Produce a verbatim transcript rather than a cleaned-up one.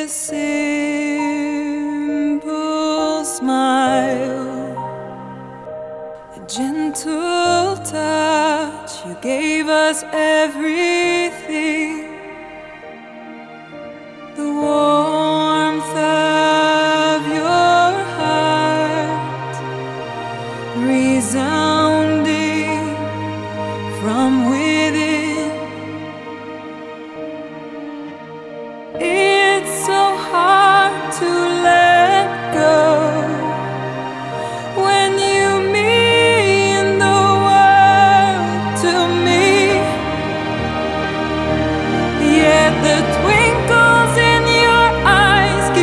a simple smile, a gentle touch. You gave us everything.